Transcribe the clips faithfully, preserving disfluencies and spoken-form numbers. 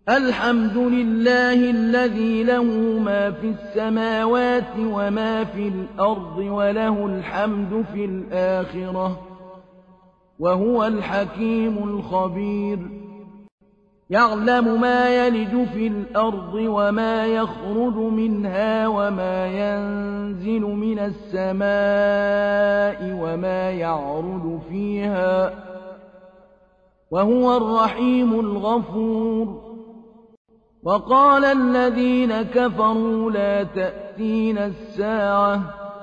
الحمد لله الذي له ما في السماوات وما في الأرض وله الحمد في الآخرة وهو الحكيم الخبير. يعلم ما يلج في الأرض وما يخرج منها وما ينزل من السماء وما يعرج فيها وهو الرحيم الغفور. وقال الذين كفروا لا تأتينا الساعة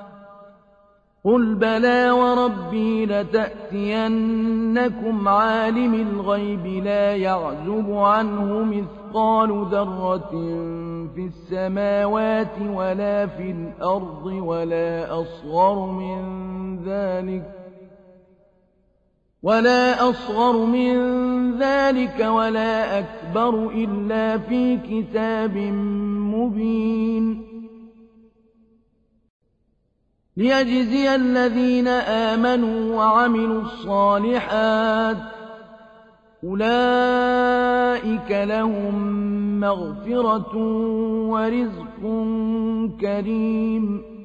قل بلى وربي لتأتينكم عالم الغيب لا يعزب عنه مثقال ذرة في السماوات ولا في الأرض ولا أصغر من ذلك ولا أصغر من ذلك ولا أكبر إلا في كتاب مبين. ليجزي الذين آمنوا وعملوا الصالحات أولئك لهم مغفرة ورزق كريم.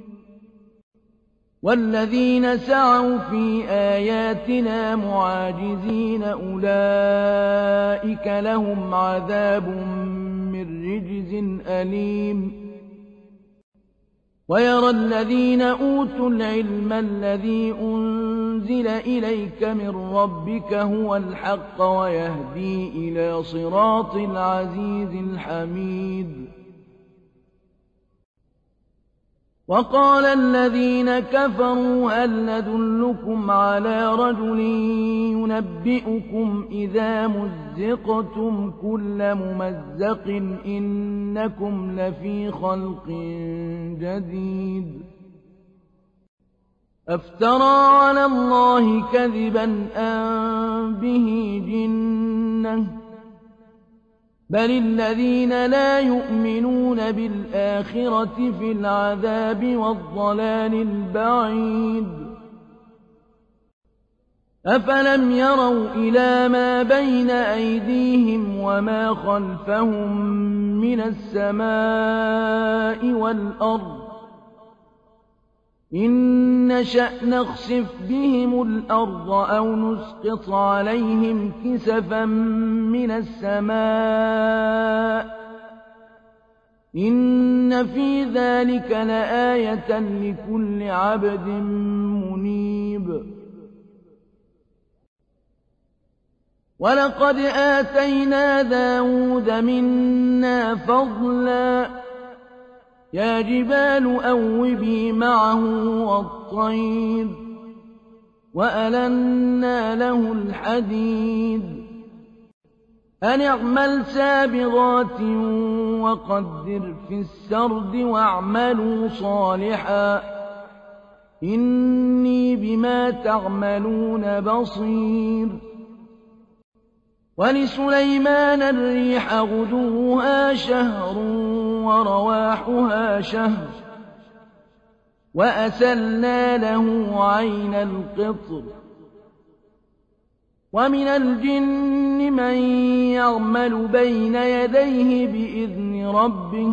والذين سعوا في آياتنا معاجزين أولئك لهم عذاب من رجز أليم. ويرى الذين أوتوا العلم الذي أنزل إليك من ربك هو الحق ويهدي إلى صراط العزيز الحميد. وقال الذين كفروا هل ندلكم على رجل ينبئكم إذا مزقتم كل ممزق إنكم لفي خلق جديد. أفترى على الله كذبا أم به جنة بل الذين لا يؤمنون بالآخرة في العذاب والضلال البعيد. أفلم يروا إلى ما بين أيديهم وما خلفهم من السماء والأرض إن نشأ نخسف بهم الأرض أو نسقط عليهم كسفا من السماء إن في ذلك لآية لكل عبد منيب. ولقد آتينا داود منا فضلا يا جبال أوبي معه والطير وألنا له الحديد أن اعمل سابغات وقدر في السرد واعملوا صالحا إني بما تعملون بصير. ولسليمان الريح غدوها شهر ورواحها شهر وأسلنا له عين القطر. ومن الجن من يعمل بين يديه بإذن ربه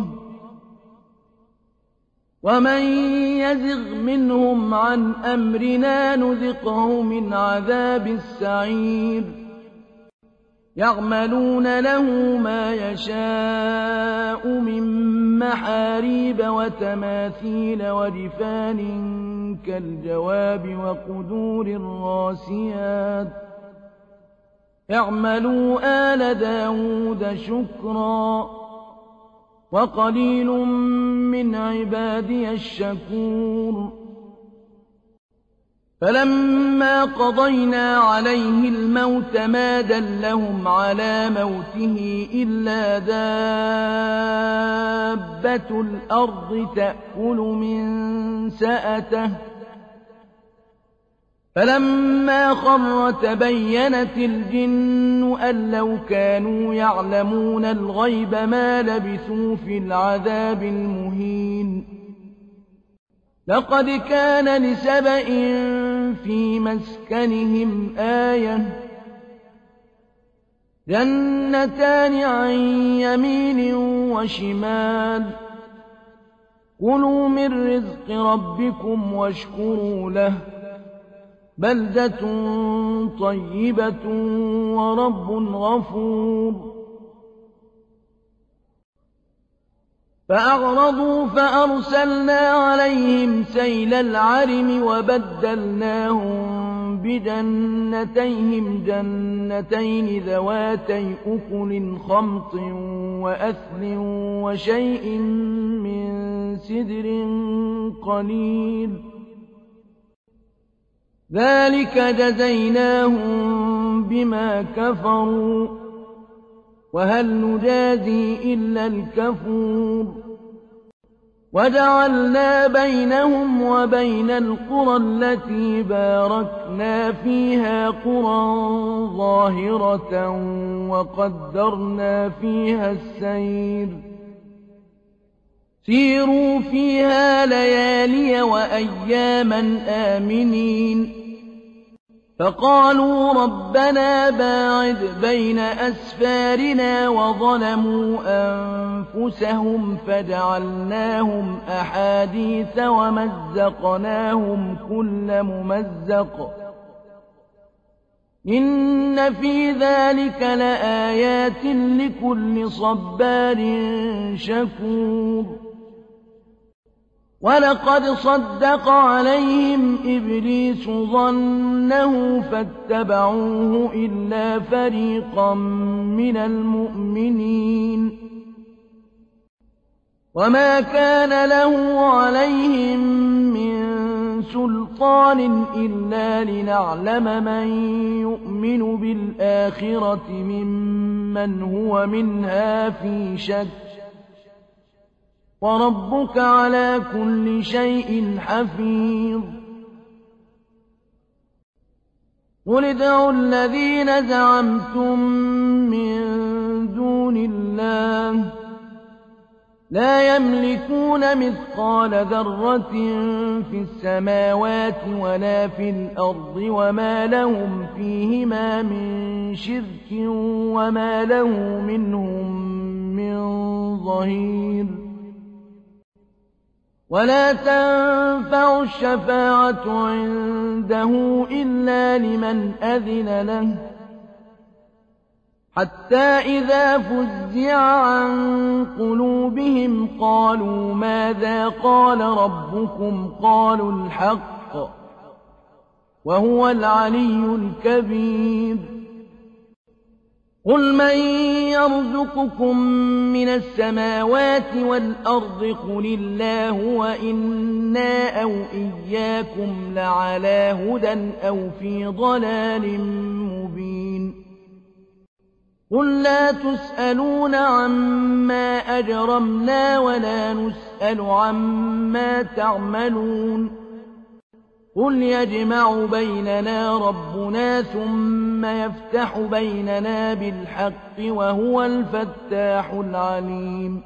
ومن يزغ منهم عن أمرنا نذقه من عذاب السعير. يعملون له ما يشاء من محاريب وتماثيل وجفان كالجواب وقدور الراسيات اعملوا آل داود شكرا وقليل من عبادي الشكور. فلما قضينا عليه الموت ما دلهم على موته إلا دابة الأرض تأكل من سأته فلما خر تبينت الجن أن لو كانوا يعلمون الغيب ما لبثوا في العذاب المهين. لقد كان لسبإ في مسكنهم آية جنتان عن يمين وشمال كلوا من رزق ربكم واشكروا له بلدة طيبة ورب غفور فأعرضوا فأرسلنا عليهم سيل العرم وبدلناهم بجنتيهم جنتين ذواتي أكل خمط وأثل وشيء من سدر قليل ذلك جزيناهم بما كفروا وهل نجازي إلا الكفور وجعلنا بينهم وبين القرى التي باركنا فيها قرى ظاهرة وقدرنا فيها السير سيروا فيها ليالي وأياما آمنين فقالوا ربنا باعد بين أسفارنا وظلموا أنفسهم فجعلناهم أحاديث ومزقناهم كل ممزق إن في ذلك لآيات لكل صبار شكور ولقد صدق عليهم إبليس ظنه فاتبعوه إلا فريقا من المؤمنين وما كان له عليهم من سلطان إلا لنعلم من يؤمن بالآخرة ممن هو منها في شك وربك على كل شيء حفيظ قل ادعوا الذين زعمتم من دون الله لا يملكون مثقال ذرة في السماوات ولا في الأرض وما لهم فيهما من شرك وما له منهم من ظهير ولا تنفع الشفاعة عنده إلا لمن أذن له حتى إذا فزع عن قلوبهم قالوا ماذا قال ربكم قالوا الحق وهو العلي الكبير قل من يرزقكم من السماوات والأرض قل الله وإنا أو إياكم لعلى هدى أو في ضلال مبين قل لا تسألون عما أجرمنا ولا نسأل عما تعملون قل يجمع بيننا ربنا ثم يفتح بيننا بالحق وهو الفتاح العليم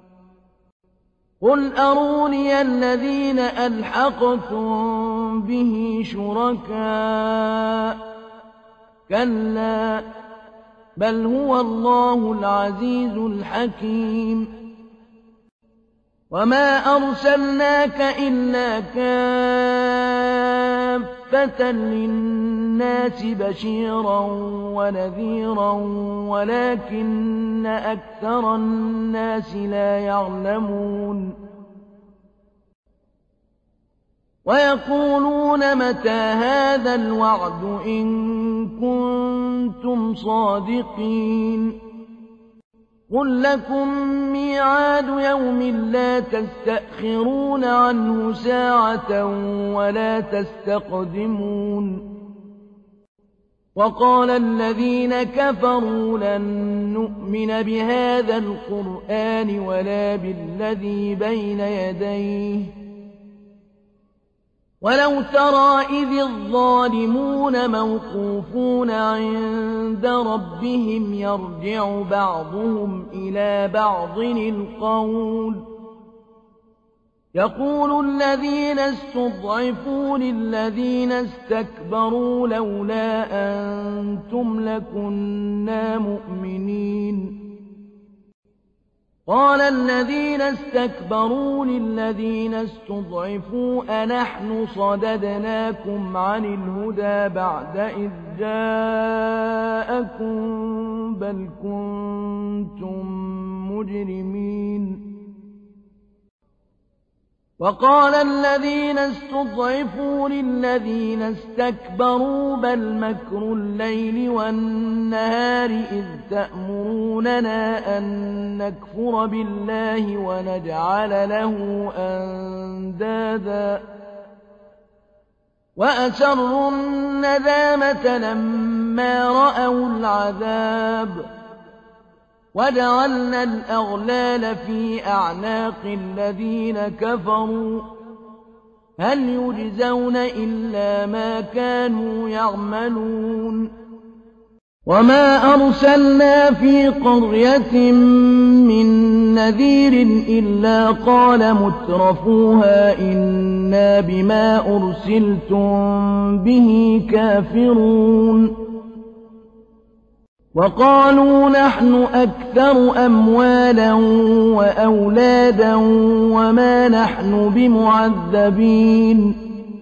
قل أروني الذين ألحقتم به شركاء كلا بل هو الله العزيز الحكيم وما أرسلناك إلا كافة للناس بشيرا ونذيرا ولكن أكثر الناس لا يعلمون ويقولون متى هذا الوعد إن كنتم صادقين قل لكم ميعاد يوم لا تستأخرون عنه ساعة ولا تستقدمون وقال الذين كفروا لن نؤمن بهذا القرآن ولا بالذي بين يديه ولو ترى إذ الظالمون موقوفون عند ربهم يرجع بعضهم إلى بعض القول يقول الذين استضعفوا للذين استكبروا لولا أنتم لكنا مؤمنين قال الذين استكبروا للذين استضعفوا أنحن صددناكم عن الهدى بعد إذ جاءكم بل كنتم مجرمين وقال الذين استضعفوا للذين استكبروا بل مكر الليل والنهار إذ تأمروننا أن نكفر بالله ونجعل له أندادا وأسروا الندامة لما رأوا العذاب وجعلنا الأغلال في أعناق الذين كفروا هل يجزون إلا ما كانوا يعملون وما أرسلنا في قرية من نذير إلا قال مترفوها إنا بما أرسلتم به كافرون وقالوا نحن أكثر أموالا وأولادا وما نحن بمعذبين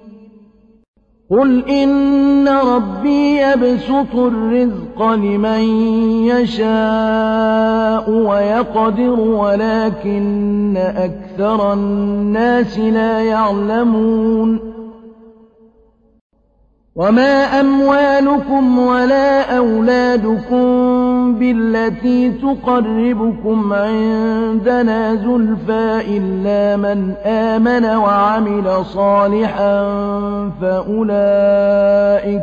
قل إن ربي يبسط الرزق لمن يشاء ويقدر ولكن أكثر الناس لا يعلمون وما أموالكم ولا أولادكم بالتي تقربكم عندنا زلفى إلا من آمن وعمل صالحا فأولئك,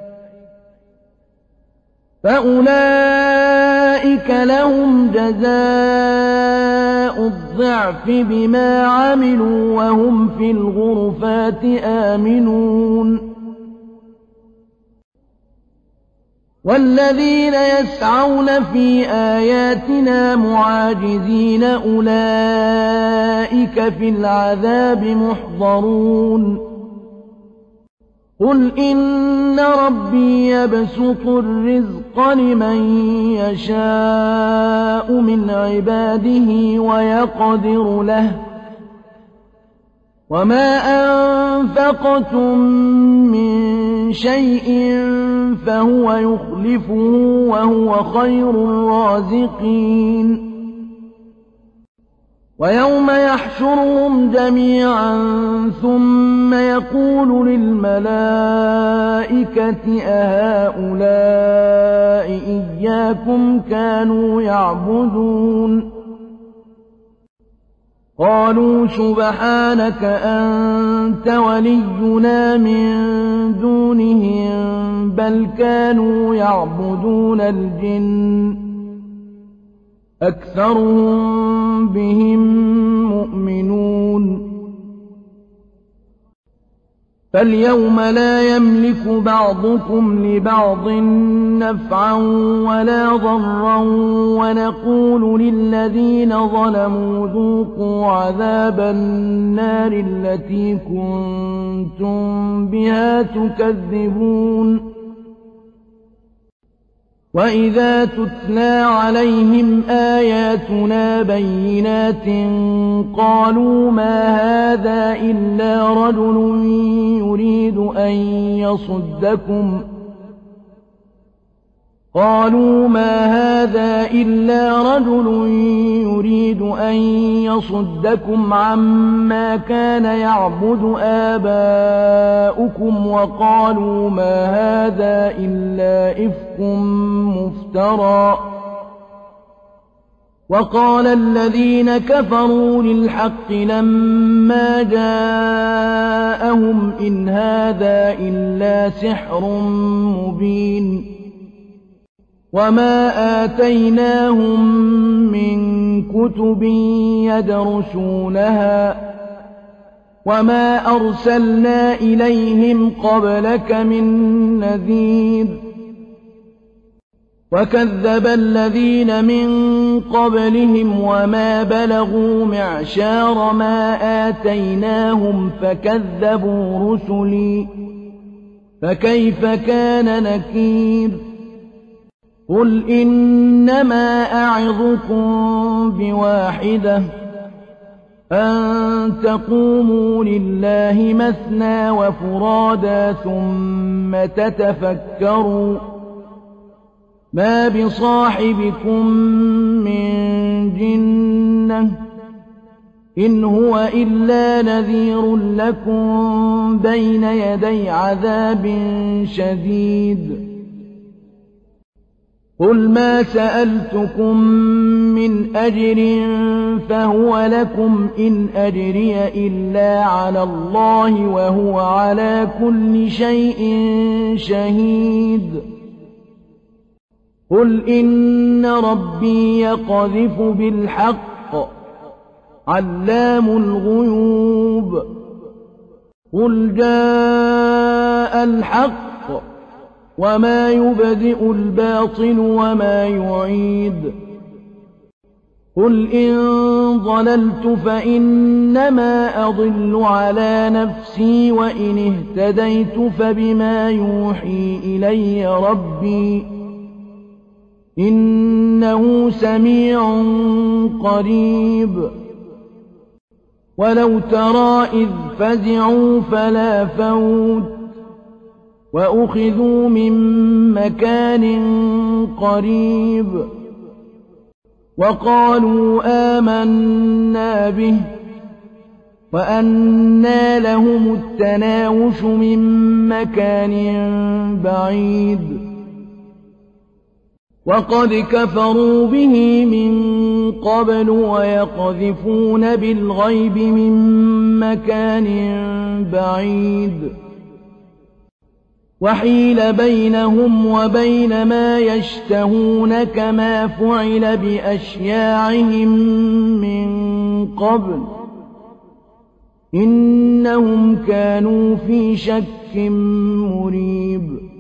فأولئك لهم جزاء الضعف بما عملوا وهم في الغرفات آمنون والذين يسعون في آياتنا معاجزين أولئك في العذاب محضرون قل إن ربي يبسط الرزق لمن يشاء من عباده ويقدر له وما أنفقتم من شيء فهو يخلفه وهو خير الرازقين ويوم يحشرهم جميعا ثم يقول للملائكة أهؤلاء إياكم كانوا يعبدون قالوا سبحانك أنت ولينا من دونهم بل كانوا يعبدون الجن أكثرهم بهم مؤمنون فاليوم لا يملك بعضكم لبعض نفعا ولا ضرا ونقول للذين ظلموا ذوقوا عذاب النار التي كنتم بها تكذبون وإذا تتلى عليهم آياتنا بينات قالوا ما هذا إلا رجل يريد أن يصدكم قالوا ما هذا إلا رجل يريد أن يصدكم عما كان يعبد آباؤكم وقالوا ما هذا إلا إفك مفترى وقال الذين كفروا للحق لما جاءهم إن هذا إلا سحر مبين وما آتيناهم من كتب يدرسونها وما أرسلنا إليهم قبلك من نذير وكذب الذين من قبلهم وما بلغوا معشار ما آتيناهم فكذبوا رسلي فكيف كان نكير قل إنما أعظكم بواحدة أن تقوموا لله مثنى وفرادا ثم تتفكروا ما بصاحبكم من جنة إن هو إلا نذير لكم بين يدي عذاب شديد قل ما سألتكم من أجر فهو لكم إن أجري إلا على الله وهو على كل شيء شهيد قل إن ربي يقذف بالحق علام الغيوب قل جاء الحق وما يبدئ الباطل وما يعيد قل إن ضللت فإنما أضل على نفسي وإن اهتديت فبما يوحي إلي ربي إنه سميع قريب ولو ترى إذ فزعوا فلا فوت وأخذوا من مكان قريب وقالوا آمنا به وأنى لهم التناوش من مكان بعيد وقد كفروا به من قبل ويقذفون بالغيب من مكان بعيد وحيل بينهم وبين ما يشتهون كما فعل بأشياعهم من قبل إنهم كانوا في شك مريب